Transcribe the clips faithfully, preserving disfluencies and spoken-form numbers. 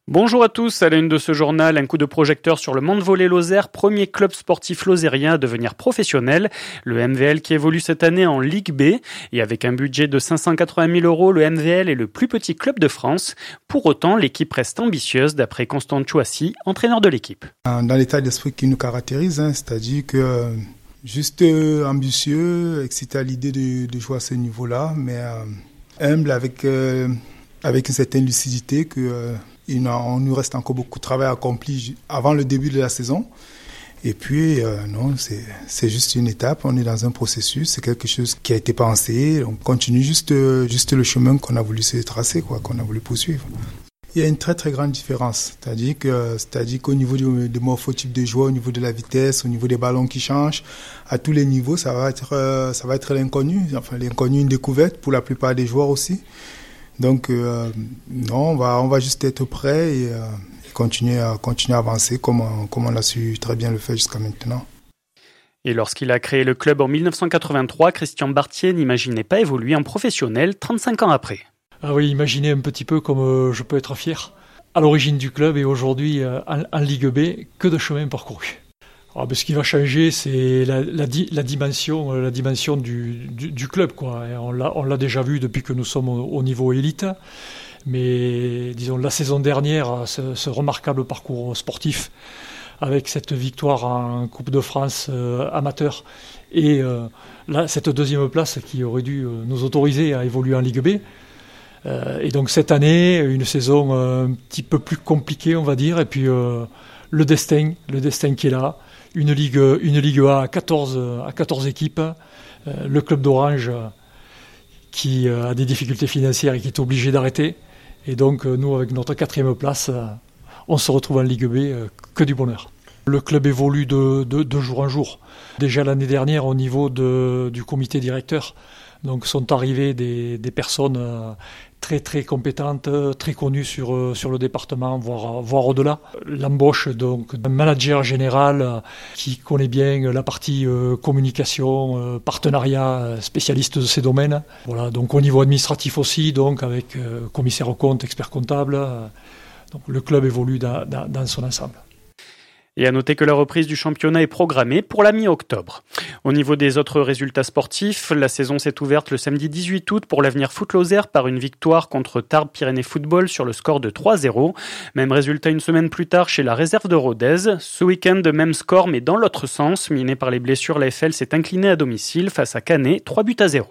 Bonjour à tous, à la une de ce journal, un coup de projecteur sur le Mande-Volée-Lozère, premier club sportif lozérien à devenir professionnel. Le M V L qui évolue cette année en Ligue B et avec un budget de cinq cent quatre-vingt mille euros, le M V L est le plus petit club de France. Pour autant, l'équipe reste ambitieuse d'après Constant Chouassi, entraîneur de l'équipe. Dans l'état d'esprit qui nous caractérise, hein, c'est-à-dire que euh, juste euh, ambitieux, excité à l'idée de, de jouer à ce niveau-là, mais euh, humble avec, euh, avec une certaine lucidité que... Euh, Il on nous reste encore beaucoup de travail accompli avant le début de la saison. Et puis, euh, non, c'est, c'est juste une étape. On est dans un processus. C'est quelque chose qui a été pensé. On continue juste, juste le chemin qu'on a voulu se tracer, quoi, qu'on a voulu poursuivre. Il y a une très, très grande différence. C'est-à-dire que, c'est-à-dire qu'au niveau du, du morphotype des joueurs, au niveau de la vitesse, au niveau des ballons qui changent, à tous les niveaux, ça va être, ça va être l'inconnu. Enfin, l'inconnu, une découverte pour la plupart des joueurs aussi. Donc, euh, non, on va, on va juste être prêt et, euh, et continuer, à, continuer à avancer comme on, comme on a su très bien le faire jusqu'à maintenant. Et lorsqu'il a créé le club en dix-neuf cent quatre-vingt-trois, Christian Bartier n'imaginait pas évoluer en professionnel trente-cinq ans après. Ah oui, imaginez un petit peu comme euh, je peux être fier. À l'origine du club et aujourd'hui euh, en, en Ligue B, que de chemin parcouru. Alors, ben, ce qui va changer, c'est la, la, la dimension, la dimension du, du, du club, quoi. Et on l'a, on l'a déjà vu depuis que nous sommes au, au niveau élite. Mais disons la saison dernière, ce, ce remarquable parcours sportif avec cette victoire en Coupe de France euh, amateur et euh, là, cette deuxième place qui aurait dû nous autoriser à évoluer en Ligue B. Euh, et donc cette année, une saison euh, un petit peu plus compliquée, on va dire. Et puis euh, le destin, le destin qui est là. Une Ligue, une Ligue A à quatorze, à quatorze équipes, euh, le club d'Orange euh, qui euh, a des difficultés financières et qui est obligé d'arrêter. Et donc euh, nous, avec notre quatrième place, euh, on se retrouve en Ligue B, euh, que du bonheur. Le club évolue de, de, de jour en jour. Déjà l'année dernière, au niveau de, du comité directeur, donc sont arrivées des, des personnes euh, très très compétentes, très connues sur, sur le département, voire, voire au-delà. L'embauche donc d'un manager général euh, qui connaît bien la partie euh, communication, euh, partenariat, spécialiste de ces domaines. Voilà, donc au niveau administratif aussi, donc avec euh, commissaire aux comptes, expert comptable. Euh, donc le club évolue dans, dans, dans son ensemble. Et à noter que la reprise du championnat est programmée pour la mi-octobre. Au niveau des autres résultats sportifs, la saison s'est ouverte le samedi dix-huit août pour l'Avenir Foot Lozère par une victoire contre Tarbes Pyrénées Football sur le score de trois zéro. Même résultat une semaine plus tard chez la réserve de Rodez. Ce week-end, même score mais dans l'autre sens. Miné par les blessures, la F L s'est inclinée à domicile face à Canet, trois buts à zéro.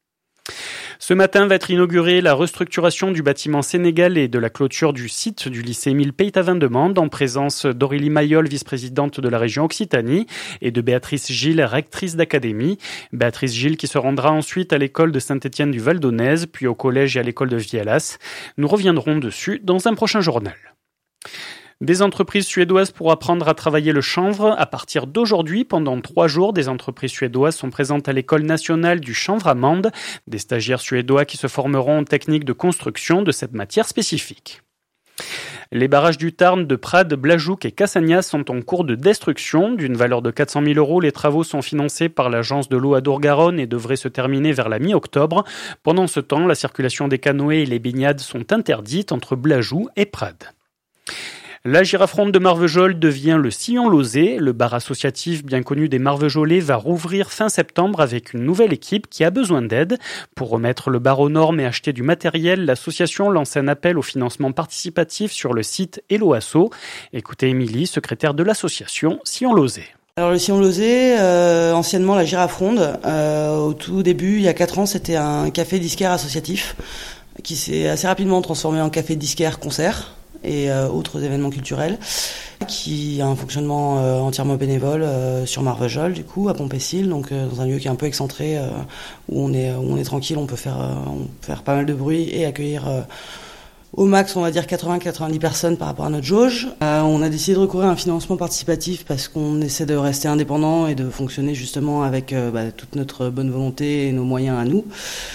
Ce matin va être inaugurée la restructuration du bâtiment Sénégal et de la clôture du site du lycée Émile Peytavin-Demande en présence d'Aurélie Mayol, vice-présidente de la région Occitanie, et de Béatrice Gilles, rectrice d'académie. Béatrice Gilles qui se rendra ensuite à l'école de Saint-Étienne du Val-d'Aunaise, puis au collège et à l'école de Vielas. Nous reviendrons dessus dans un prochain journal. Des entreprises suédoises pour apprendre à travailler le chanvre. À partir d'aujourd'hui, pendant trois jours, des entreprises suédoises sont présentes à l'école nationale du chanvre à Mende. Des stagiaires suédois qui se formeront en technique de construction de cette matière spécifique. Les barrages du Tarn de Prades, Blajouk et Cassagnas sont en cours de destruction. D'une valeur de quatre cent mille euros, les travaux sont financés par l'agence de l'eau Adour-Garonne et devraient se terminer vers la mi-octobre. Pendant ce temps, la circulation des canoës et les baignades sont interdites entre Blajoux et Prades. La Girafronde de Marvejols devient le Sillon Lozé. Le bar associatif bien connu des Marvejolais va rouvrir fin septembre avec une nouvelle équipe qui a besoin d'aide. Pour remettre le bar aux normes et acheter du matériel, l'association lance un appel au financement participatif sur le site Hello Asso. Écoutez Émilie, secrétaire de l'association Sillon Lozé. Alors le Sillon Lozé, euh, anciennement la Girafronde, euh, au tout début, il y a quatre ans, c'était un café disquaire associatif qui s'est assez rapidement transformé en café disquaire concert et euh, autres événements culturels, qui a un fonctionnement euh, entièrement bénévole euh, sur Marvejols, du coup, à Pompécile, donc euh, dans un lieu qui est un peu excentré, euh, où on est où on est tranquille, on peut faire euh, on peut faire pas mal de bruit et accueillir euh, au max, on va dire quatre-vingts à quatre-vingt-dix personnes par rapport à notre jauge. Euh, on a décidé de recourir à un financement participatif parce qu'on essaie de rester indépendant et de fonctionner justement avec euh, bah, toute notre bonne volonté et nos moyens à nous.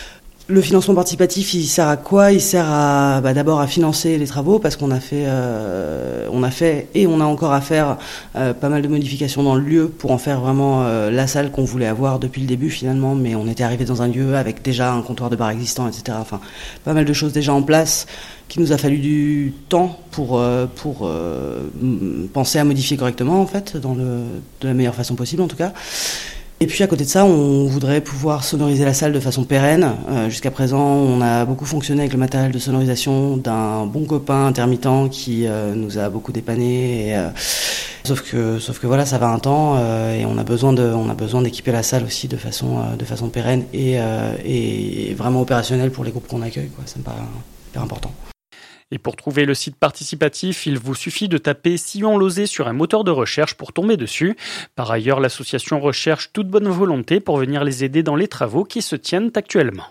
Le financement participatif, il sert à quoi ? Il sert à bah, d'abord à financer les travaux parce qu'on a fait, euh, on a fait et on a encore à faire euh, pas mal de modifications dans le lieu pour en faire vraiment euh, la salle qu'on voulait avoir depuis le début finalement. Mais on était arrivé dans un lieu avec déjà un comptoir de bar existant, et cetera. Enfin, pas mal de choses déjà en place qui nous a fallu du temps pour euh, pour euh, penser à modifier correctement en fait, dans le de la meilleure façon possible en tout cas. Et puis à côté de ça, on voudrait pouvoir sonoriser la salle de façon pérenne. Euh, jusqu'à présent, on a beaucoup fonctionné avec le matériel de sonorisation d'un bon copain intermittent qui euh, nous a beaucoup dépanné. Et, euh, sauf que, sauf que voilà, ça va un temps euh, et on a besoin de, on a besoin d'équiper la salle aussi de façon, euh, de façon pérenne et, euh, et vraiment opérationnelle pour les groupes qu'on accueille, quoi. Ça me paraît hyper important. Et pour trouver le site participatif, il vous suffit de taper Sillon-Lauzet sur un moteur de recherche pour tomber dessus. Par ailleurs, l'association recherche toute bonne volonté pour venir les aider dans les travaux qui se tiennent actuellement.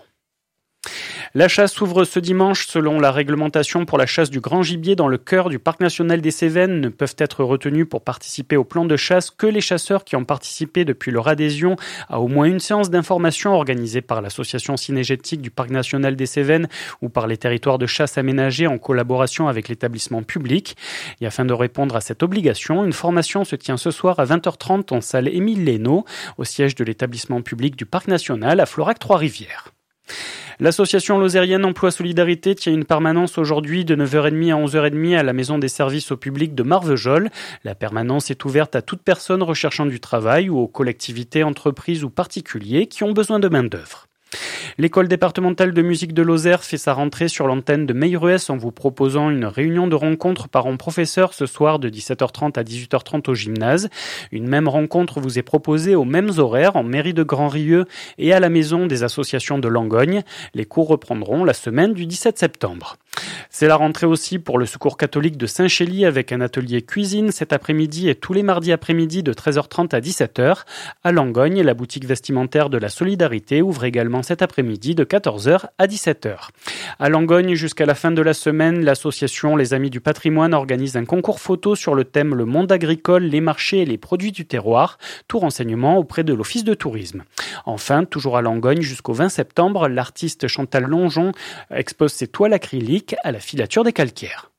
La chasse s'ouvre ce dimanche. Selon la réglementation pour la chasse du grand gibier dans le cœur du parc national des Cévennes, ne peuvent être retenus pour participer au plan de chasse que les chasseurs qui ont participé depuis leur adhésion à au moins une séance d'information organisée par l'association cynégétique du parc national des Cévennes ou par les territoires de chasse aménagés en collaboration avec l'établissement public. Et afin de répondre à cette obligation, une formation se tient ce soir à vingt heures trente en salle Émile Lénaud, au siège de l'établissement public du parc national à Florac-Trois-Rivières. L'association Lozérienne Emploi Solidarité tient une permanence aujourd'hui de neuf heures trente à onze heures trente à la maison des services au public de Marvejols. La permanence est ouverte à toute personne recherchant du travail ou aux collectivités, entreprises ou particuliers qui ont besoin de main-d'œuvre. L'école départementale de musique de Lozère fait sa rentrée sur l'antenne de Meilleruès en vous proposant une réunion de rencontres parents-professeurs ce soir de dix-sept heures trente à dix-huit heures trente au gymnase. Une même rencontre vous est proposée aux mêmes horaires en mairie de Grand-Rieux et à la maison des associations de Langogne. Les cours reprendront la semaine du dix-sept septembre. C'est la rentrée aussi pour le Secours catholique de Saint-Chély avec un atelier cuisine cet après-midi et tous les mardis après-midi de treize heures trente à dix-sept heures. À Langogne, la boutique vestimentaire de la Solidarité ouvre également cet après-midi de quatorze heures à dix-sept heures. À Langogne, jusqu'à la fin de la semaine, l'association Les Amis du Patrimoine organise un concours photo sur le thème Le monde agricole, les marchés et les produits du terroir. Tout renseignement auprès de l'Office de tourisme. Enfin, toujours à Langogne, jusqu'au vingt septembre, l'artiste Chantal Longeon expose ses toiles acryliques à la filature des calcaires.